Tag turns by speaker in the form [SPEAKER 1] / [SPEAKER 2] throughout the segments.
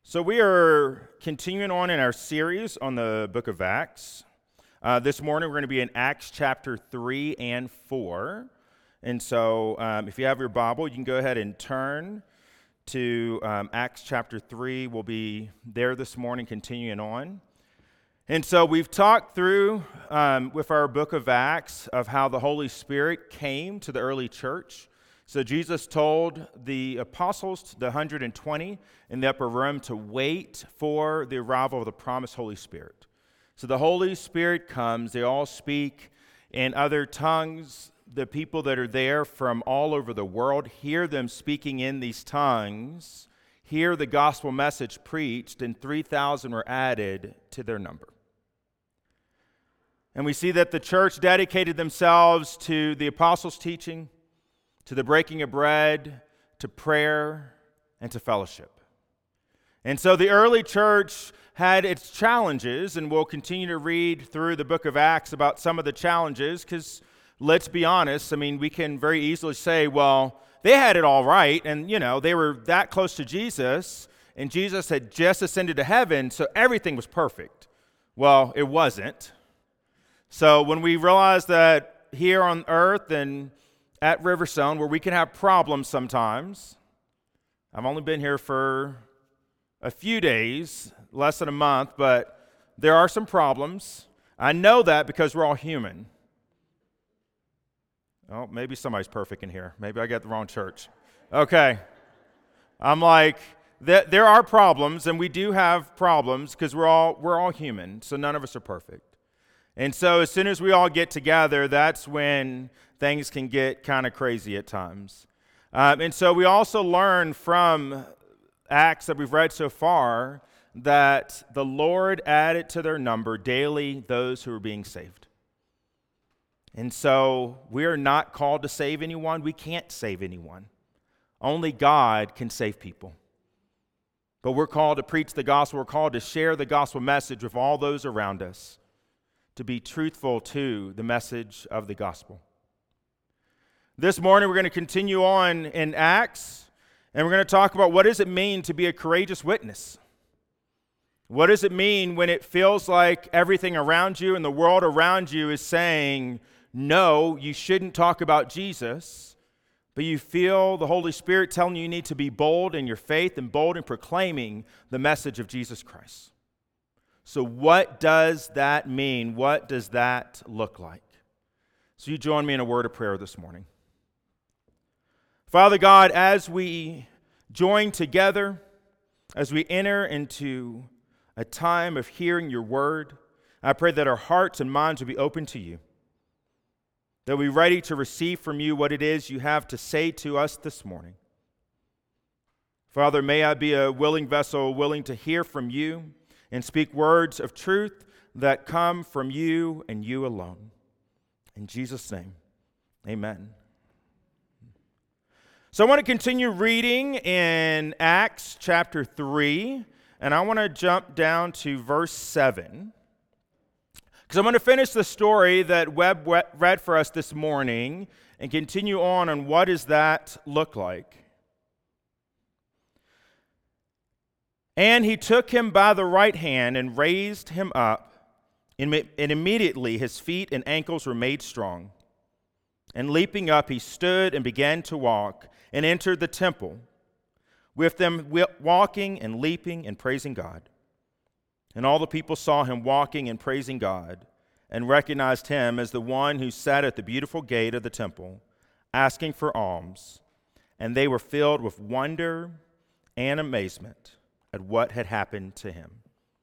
[SPEAKER 1] So we are continuing on in our series on the book of Acts. This morning we're going to be in Acts chapter 3 and 4. And so if you have your Bible, you can go ahead and turn to Acts chapter 3. We'll be there this morning continuing on. And so we've talked through with our book of Acts of how the Holy Spirit came to the early church. So Jesus told the apostles, the 120 in the upper room, to wait for the arrival of the promised Holy Spirit. So the Holy Spirit comes, they all speak in other tongues. The people that are there from all over the world hear them speaking in these tongues, hear the gospel message preached, and 3,000 were added to their number. And we see that the church dedicated themselves to the apostles' teaching, to the breaking of bread, to prayer, and to fellowship. And so the early church had its challenges, and we'll continue to read through the book of Acts about some of the challenges, because let's be honest, we can very easily say, well, they had it all right, and they were that close to Jesus, and Jesus had just ascended to heaven, so everything was perfect. Well, it wasn't. So when we realize that here on earth and at Riverstone, where we can have problems sometimes. I've only been here for a few days, less than a month, but there are some problems. I know that because we're all human. Oh, maybe somebody's perfect in here. Maybe I got the wrong church. Okay. I'm like, there are problems, and we do have problems because we're all human, so none of us are perfect. And so as soon as we all get together, that's when things can get kind of crazy at times. And so we also learn from Acts that we've read so far that the Lord added to their number daily those who were being saved. And so we are not called to save anyone. We can't save anyone. Only God can save people. But we're called to preach the gospel. We're called to share the gospel message with all those around us, to be truthful to the message of the gospel. This morning we're going to continue on in Acts, and we're going to talk about what does it mean to be a courageous witness. What does it mean when it feels like everything around you and the world around you is saying, no, you shouldn't talk about Jesus, but you feel the Holy Spirit telling you need to be bold in your faith and bold in proclaiming the message of Jesus Christ. So what does that mean? What does that look like? So you join me in a word of prayer this morning. Father God, as we join together, as we enter into a time of hearing your word, I pray that our hearts and minds will be open to you, that we're ready to receive from you what it is you have to say to us this morning. Father, may I be a willing vessel, willing to hear from you and speak words of truth that come from you and you alone. In Jesus' name, amen. So I want to continue reading in Acts chapter 3, and I want to jump down to verse 7, because I'm going to finish the story that Webb read for us this morning and continue on what does that look like. And he took him by the right hand and raised him up, and immediately his feet and ankles were made strong. And leaping up, he stood and began to walk, and entered the temple, with them walking and leaping and praising God. And all the people saw him walking and praising God, and recognized him as the one who sat at the beautiful gate of the temple, asking for alms. And they were filled with wonder and amazement at what had happened to him.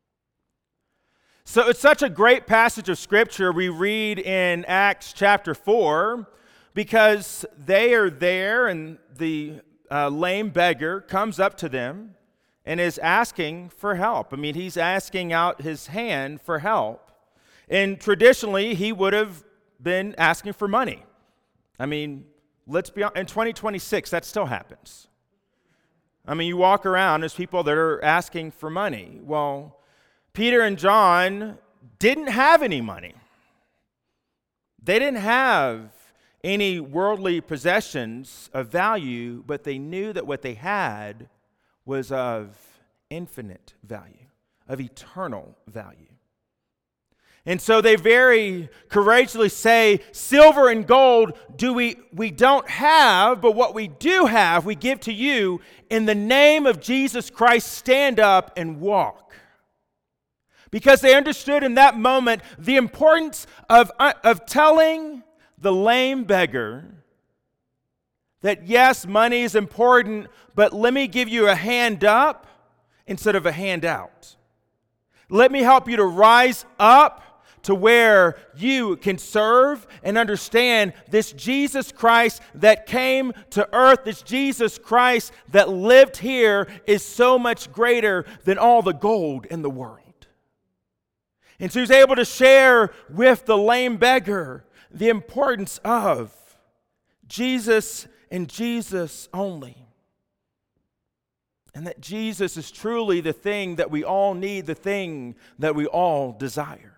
[SPEAKER 1] So it's such a great passage of Scripture we read in Acts chapter 4, because they are there and the lame beggar comes up to them and is asking for help. He's asking out his hand for help. And traditionally, he would have been asking for money. Let's be honest, in 2026, that still happens. You walk around, there's people that are asking for money. Well, Peter and John didn't have any money. They didn't have any worldly possessions of value, but they knew that what they had was of infinite value, of eternal value. And so they very courageously say, silver and gold we don't have, but what we do have, we give to you. In the name of Jesus Christ, stand up and walk. Because they understood in that moment the importance of telling the lame beggar that yes, money is important, but let me give you a hand up instead of a hand out. Let me help you to rise up to where you can serve and understand this Jesus Christ that came to earth, this Jesus Christ that lived here is so much greater than all the gold in the world. And so he's able to share with the lame beggar the importance of Jesus and Jesus only. And that Jesus is truly the thing that we all need, the thing that we all desire.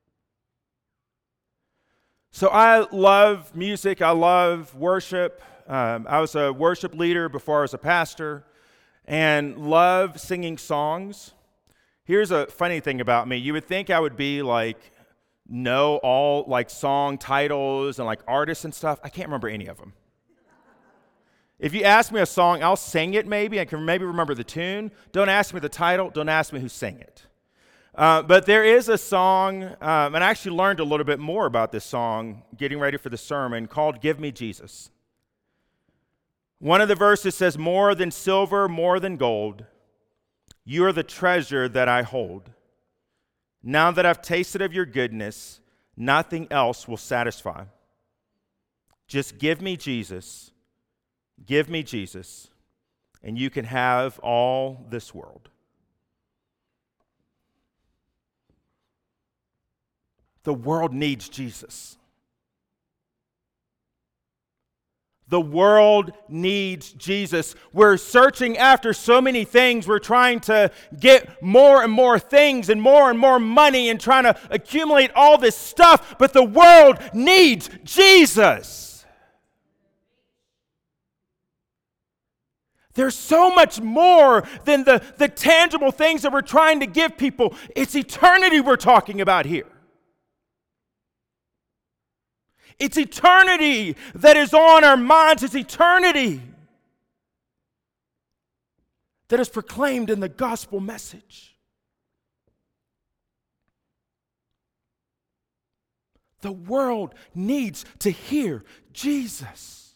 [SPEAKER 1] So I love music. I love worship. I was a worship leader before I was a pastor and love singing songs. Here's a funny thing about me. You would think I would be know all song titles and artists and stuff. I can't remember any of them. If you ask me a song, I'll sing it maybe. I can maybe remember the tune. Don't ask me the title. Don't ask me who sang it. But there is a song, and I actually learned a little bit more about this song getting ready for the sermon, called Give Me Jesus. One of the verses says, more than silver, more than gold, you are the treasure that I hold. Now that I've tasted of your goodness, nothing else will satisfy. Just give me Jesus, and you can have all this world. The world needs Jesus. The world needs Jesus. We're searching after so many things. We're trying to get more and more things and more money and trying to accumulate all this stuff. But the world needs Jesus. There's so much more than the tangible things that we're trying to give people. It's eternity we're talking about here. It's eternity that is on our minds. It's eternity that is proclaimed in the gospel message. The world needs to hear Jesus.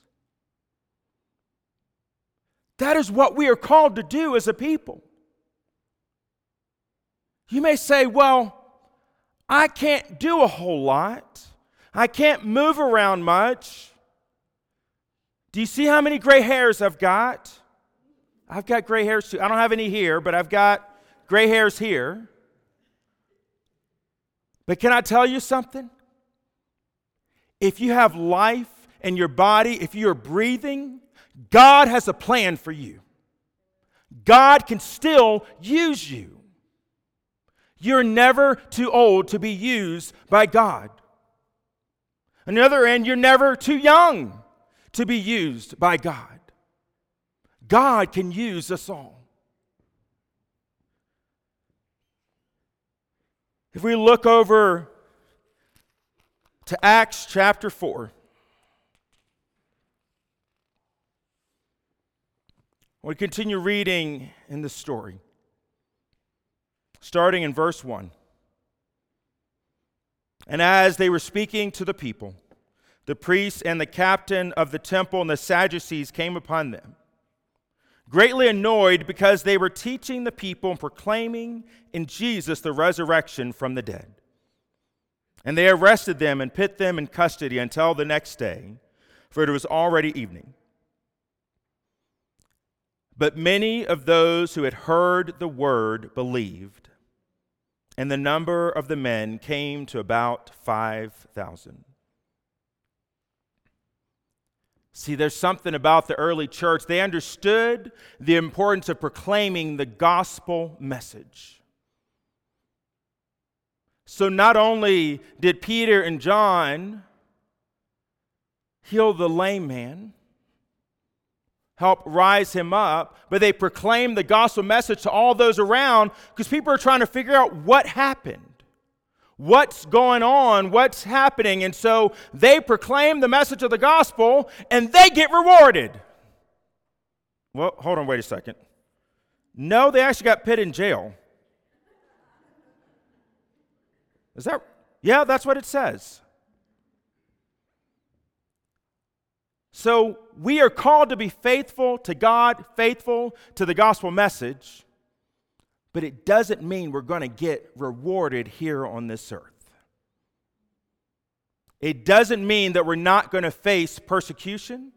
[SPEAKER 1] That is what we are called to do as a people. You may say, well, I can't do a whole lot. I can't move around much. Do you see how many gray hairs I've got? I've got gray hairs too. I don't have any here, but I've got gray hairs here. But can I tell you something? If you have life in your body, if you're breathing, God has a plan for you. God can still use you. You're never too old to be used by God. On the other end, you're never too young to be used by God. God can use us all. If we look over to Acts chapter 4, we continue reading in the story, starting in verse 1. And as they were speaking to the people, the priests and the captain of the temple and the Sadducees came upon them, greatly annoyed because they were teaching the people and proclaiming in Jesus the resurrection from the dead. And they arrested them and put them in custody until the next day, for it was already evening. But many of those who had heard the word believed, and the number of the men came to about 5,000. See, there's something about the early church. They understood the importance of proclaiming the gospel message. So not only did Peter and John heal the lame man, help rise him up, but they proclaim the gospel message to all those around because people are trying to figure out what happened. What's going on? What's happening? And so they proclaim the message of the gospel and they get rewarded. Well, hold on, wait a second. No, they actually got put in jail. Is that? Yeah, that's what it says. So we are called to be faithful to God, faithful to the gospel message, but it doesn't mean we're going to get rewarded here on this earth. It doesn't mean that we're not going to face persecution.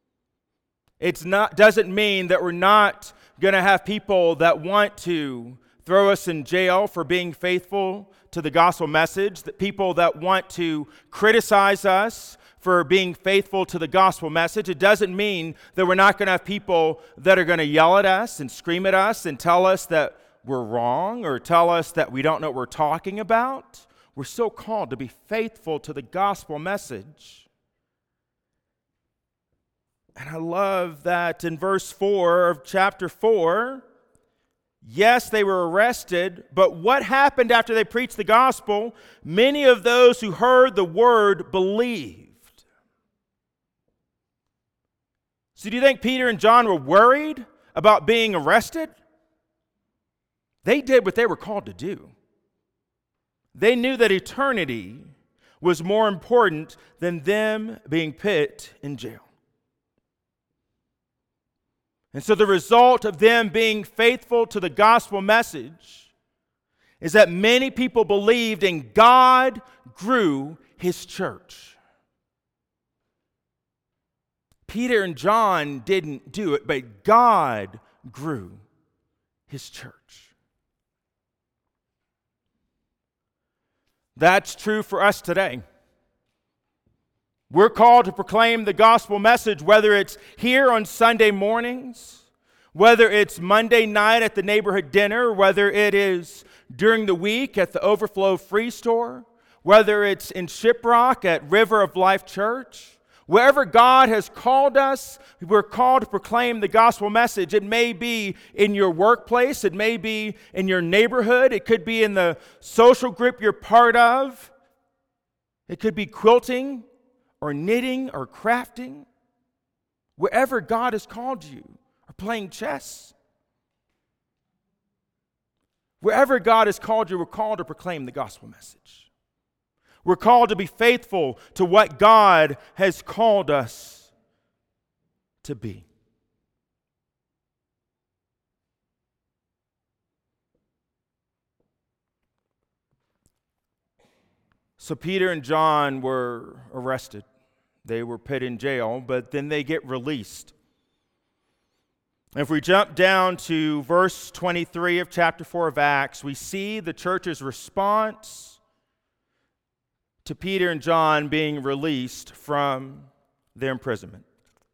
[SPEAKER 1] Doesn't mean that we're not going to have people that want to throw us in jail for being faithful to the gospel message, that people that want to criticize us for being faithful to the gospel message. It doesn't mean that we're not going to have people that are going to yell at us and scream at us and tell us that we're wrong or tell us that we don't know what we're talking about. We're still called to be faithful to the gospel message. And I love that in verse 4 of chapter 4, yes, they were arrested, but what happened after they preached the gospel? Many of those who heard the word believed. So do you think Peter and John were worried about being arrested? They did what they were called to do. They knew that eternity was more important than them being put in jail. And so the result of them being faithful to the gospel message is that many people believed and God grew his church. Peter and John didn't do it, but God grew his church. That's true for us today. We're called to proclaim the gospel message, whether it's here on Sunday mornings, whether it's Monday night at the neighborhood dinner, whether it is during the week at the Overflow Free Store, whether it's in Shiprock at River of Life Church. Wherever God has called us, we're called to proclaim the gospel message. It may be in your workplace. It may be in your neighborhood. It could be in the social group you're part of. It could be quilting or knitting or crafting. Wherever God has called you, or playing chess. Wherever God has called you, we're called to proclaim the gospel message. We're called to be faithful to what God has called us to be. So Peter and John were arrested. They were put in jail, but then they get released. If we jump down to verse 23 of chapter 4 of Acts, we see the church's response to Peter and John being released from their imprisonment.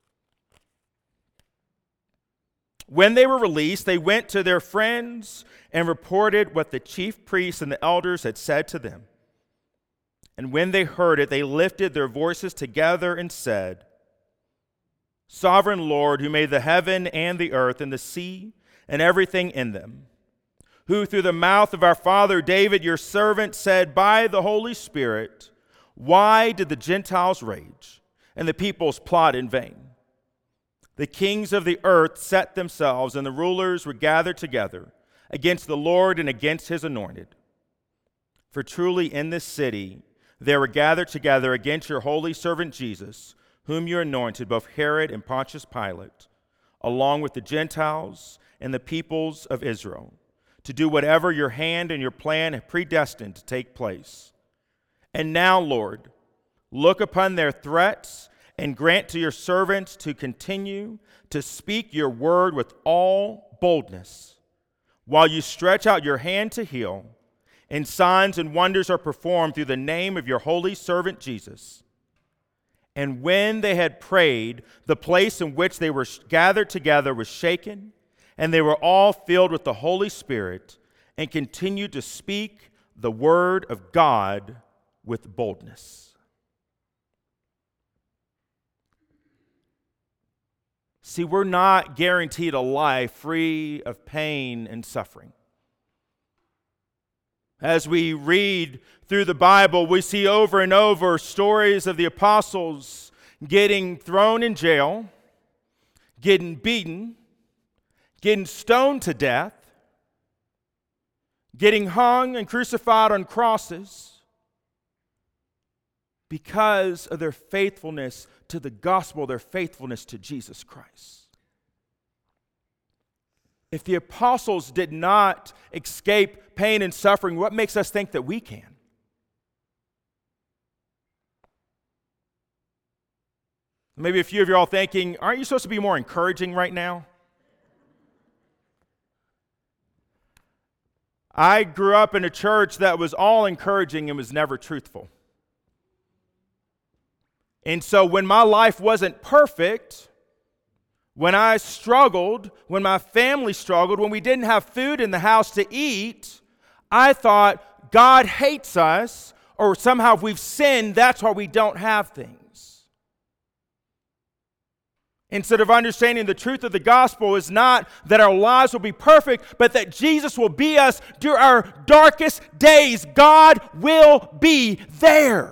[SPEAKER 1] When they were released, they went to their friends and reported what the chief priests and the elders had said to them. And when they heard it, they lifted their voices together and said, Sovereign Lord, who made the heaven and the earth and the sea and everything in them, who through the mouth of our father David, your servant, said by the Holy Spirit, why did the Gentiles rage and the peoples plot in vain? The kings of the earth set themselves, and the rulers were gathered together against the Lord and against his anointed. For truly in this city they were gathered together against your holy servant Jesus, whom you anointed, both Herod and Pontius Pilate, along with the Gentiles and the peoples of Israel, to do whatever your hand and your plan have predestined to take place. And now, Lord, look upon their threats and grant to your servants to continue to speak your word with all boldness, while you stretch out your hand to heal, and signs and wonders are performed through the name of your holy servant Jesus. And when they had prayed, the place in which they were gathered together was shaken, and they were all filled with the Holy Spirit and continued to speak the word of God with boldness. See, we're not guaranteed a life free of pain and suffering. As we read through the Bible, we see over and over stories of the apostles getting thrown in jail, getting beaten, getting stoned to death, getting hung and crucified on crosses because of their faithfulness to the gospel, their faithfulness to Jesus Christ. If the apostles did not escape pain and suffering, what makes us think that we can? Maybe a few of you are all thinking, aren't you supposed to be more encouraging right now? I grew up in a church that was all encouraging and was never truthful. And so when my life wasn't perfect, when I struggled, when my family struggled, when we didn't have food in the house to eat, I thought God hates us, or somehow if we've sinned, that's why we don't have things. Instead of understanding the truth of the gospel is not that our lives will be perfect, but that Jesus will be us during our darkest days. God will be there.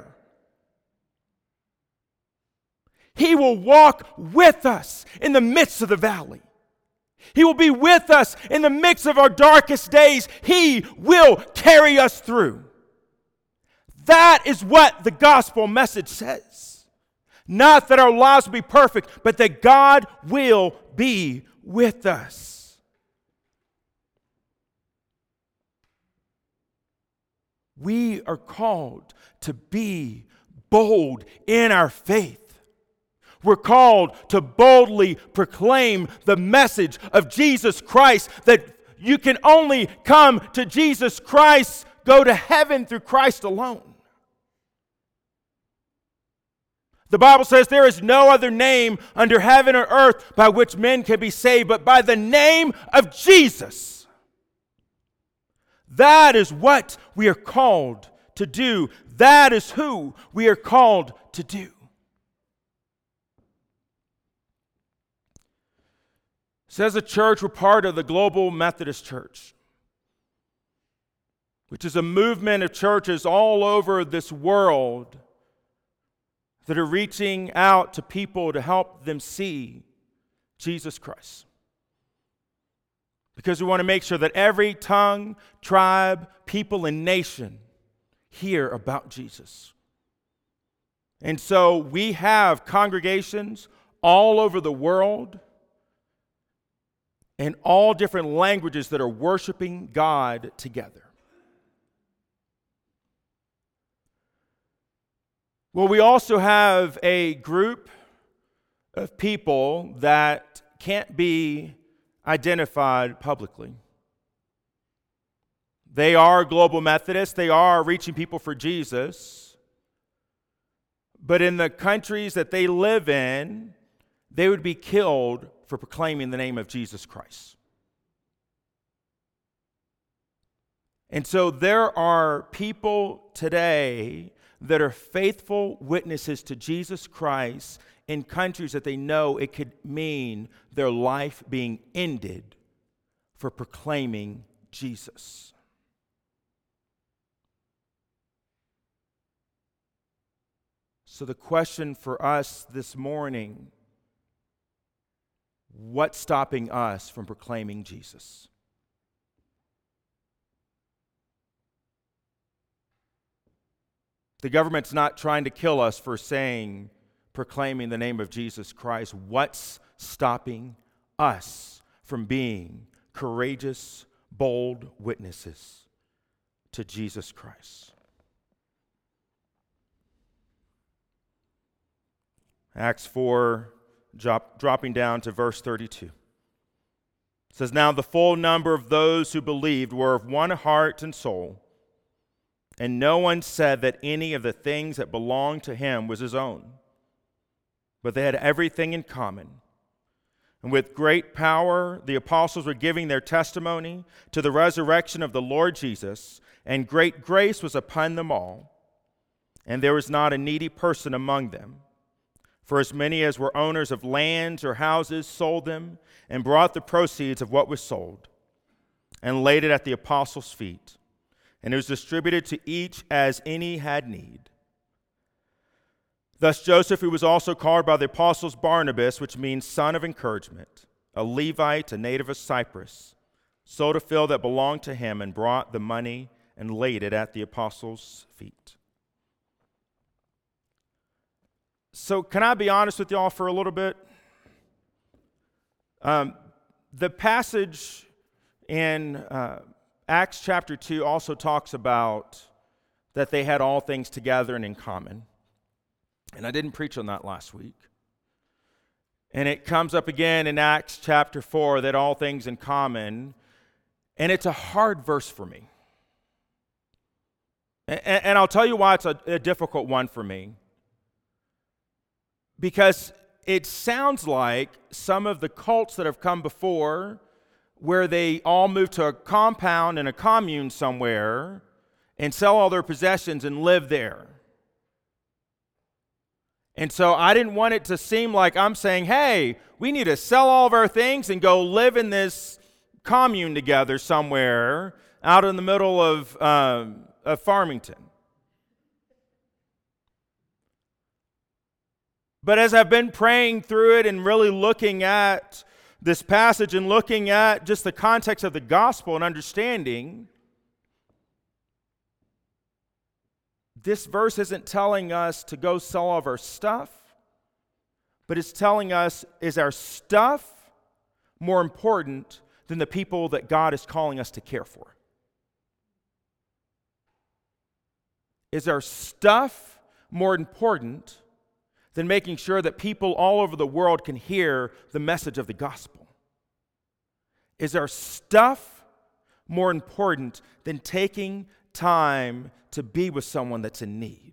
[SPEAKER 1] He will walk with us in the midst of the valley. He will be with us in the midst of our darkest days. He will carry us through. That is what the gospel message says. Not that our lives will be perfect, but that God will be with us. We are called to be bold in our faith. We're called to boldly proclaim the message of Jesus Christ, that you can only come to Jesus Christ, go to heaven through Christ alone. The Bible says there is no other name under heaven or earth by which men can be saved, but by the name of Jesus. That is what we are called to do. That is who we are called to do. So as a church, we're part of the Global Methodist Church, which is a movement of churches all over this world that are reaching out to people to help them see Jesus Christ. Because we want to make sure that every tongue, tribe, people, and nation hear about Jesus. And so we have congregations all over the world in all different languages that are worshiping God together. Well, we also have a group of people that can't be identified publicly. They are Global Methodists. They are reaching people for Jesus. But in the countries that they live in, they would be killed for proclaiming the name of Jesus Christ. And so there are people today that are faithful witnesses to Jesus Christ in countries that they know it could mean their life being ended for proclaiming Jesus. So the question for us this morning, what's stopping us from proclaiming Jesus? The government's not trying to kill us for proclaiming the name of Jesus Christ. What's stopping us from being courageous, bold witnesses to Jesus Christ? Acts 4, dropping down to verse 32. It says, "Now the full number of those who believed were of one heart and soul, and no one said that any of the things that belonged to him was his own, but they had everything in common. And with great power the apostles were giving their testimony to the resurrection of the Lord Jesus, and great grace was upon them all. And there was not a needy person among them, For as many as were owners of lands or houses sold them and brought the proceeds of what was sold and laid it at the apostles' feet. And it was distributed to each as any had need. Thus Joseph, who was also called by the apostles Barnabas, which means son of encouragement, a Levite, a native of Cyprus, sold a field that belonged to him and brought the money and laid it at the apostles' feet. So can I be honest with y'all for a little bit? The passage in Acts chapter 2 also talks about that they had all things together and in common. And I didn't preach on that last week. And it comes up again in Acts chapter 4 that all things in common. And it's a hard verse for me. And I'll tell you why it's a difficult one for me. Because it sounds like some of the cults that have come before, where they all move to a compound and a commune somewhere and sell all their possessions and live there. And so I didn't want it to seem like I'm saying, hey, we need to sell all of our things and go live in this commune together somewhere out in the middle of Farmington. But as I've been praying through it and really looking at this passage and looking at just the context of the gospel and understanding, this verse isn't telling us to go sell all of our stuff, but it's telling us, is our stuff more important than the people that God is calling us to care for? Is our stuff more important than making sure that people all over the world can hear the message of the gospel? Is our stuff more important than taking time to be with someone that's in need?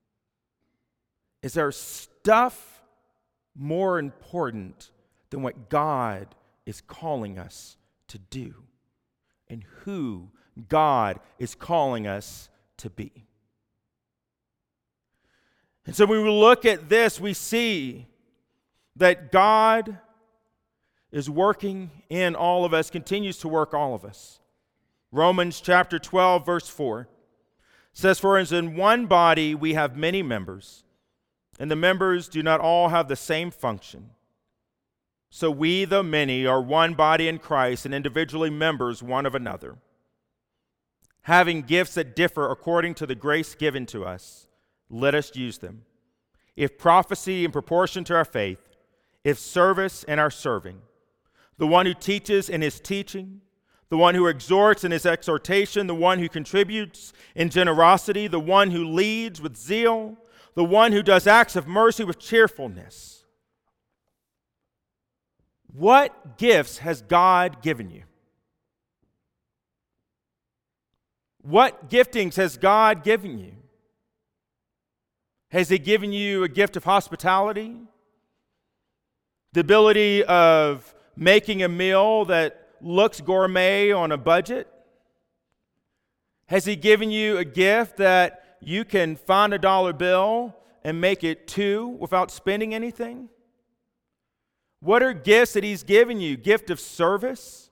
[SPEAKER 1] Is our stuff more important than what God is calling us to do and who God is calling us to be? And so when we look at this, we see that God is working in all of us, continues to work all of us. Romans chapter 12, verse 4 says, "For as in one body we have many members, and the members do not all have the same function. So we, the many, are one body in Christ and individually members one of another, having gifts that differ according to the grace given to us. Let us use them. If prophecy in proportion to our faith, if service in our serving, the one who teaches in his teaching, the one who exhorts in his exhortation, the one who contributes in generosity, the one who leads with zeal, the one who does acts of mercy with cheerfulness." What gifts has God given you? What giftings has God given you? Has He given you a gift of hospitality? The ability of making a meal that looks gourmet on a budget? Has He given you a gift that you can find a dollar bill and make it two without spending anything? What are gifts that He's given you? Gift of service?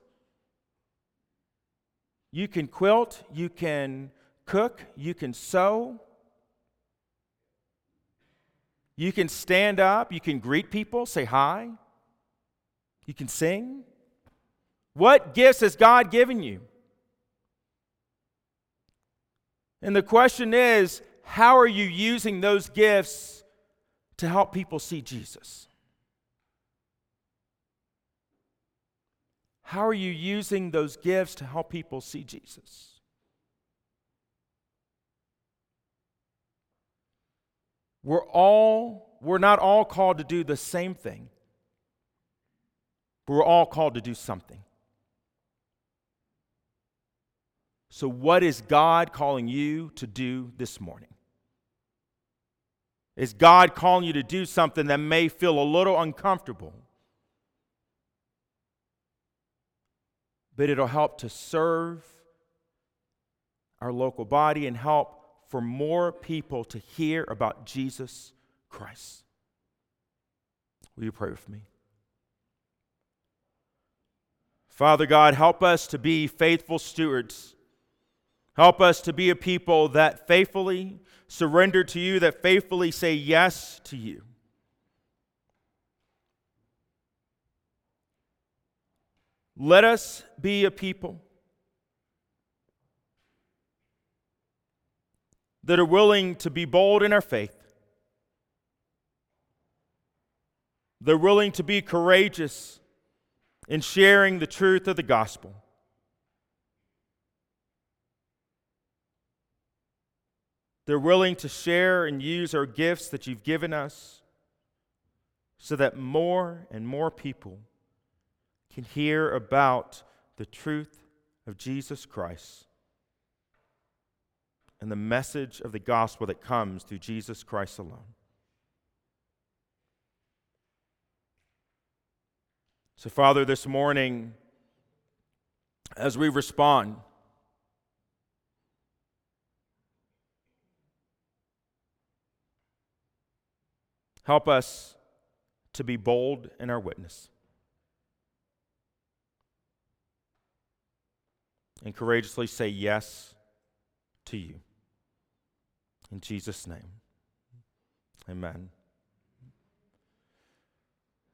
[SPEAKER 1] You can quilt, you can cook, you can sew. You can stand up, you can greet people, say hi. You can sing. What gifts has God given you? And the question is, how are you using those gifts to help people see Jesus? How are you using those gifts to help people see Jesus? We're not all called to do the same thing, but we're all called to do something. So what is God calling you to do this morning? Is God calling you to do something that may feel a little uncomfortable, but it'll help to serve our local body and help for more people to hear about Jesus Christ? Will you pray with me? Father God, help us to be faithful stewards. Help us to be a people that faithfully surrender to you, that faithfully say yes to you. Let us be a people that are willing to be bold in our faith. They're willing to be courageous in sharing the truth of the gospel. They're willing to share and use our gifts that you've given us so that more and more people can hear about the truth of Jesus Christ and the message of the gospel that comes through Jesus Christ alone. So, Father, this morning, as we respond, help us to be bold in our witness and courageously say yes to you. In Jesus' name, amen.